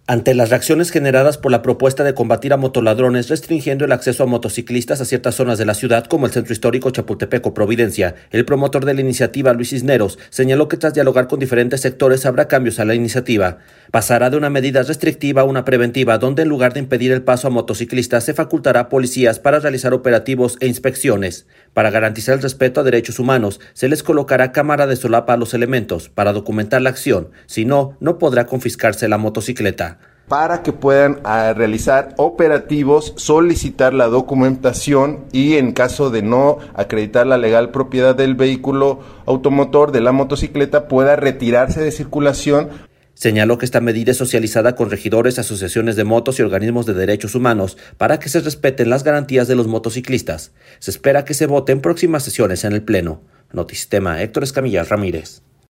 Ante las reacciones generadas por la propuesta de combatir a motoladrones restringiendo el acceso a motociclistas a ciertas zonas de la ciudad como el centro histórico Chapultepec o Providencia, el promotor de la iniciativa, Luis Cisneros, señaló que tras dialogar con diferentes sectores habrá cambios a la iniciativa. Pasará de una medida restrictiva a una preventiva, donde en lugar de impedir el paso a motociclistas se facultará a policías para realizar operativos e inspecciones. Para garantizar el respeto a derechos humanos, se les colocará cámara de solapa a los elementos para documentar la acción, si no, no podrá confiscarse la motocicleta. Para que puedan realizar operativos, solicitar la documentación y en caso de no acreditar la legal propiedad del vehículo automotor de la motocicleta pueda retirarse de circulación. Señaló que esta medida es socializada con regidores, asociaciones de motos y organismos de derechos humanos para que se respeten las garantías de los motociclistas. Se espera que se vote en próximas sesiones en el Pleno. Notisistema, Héctor Escamilla Ramírez.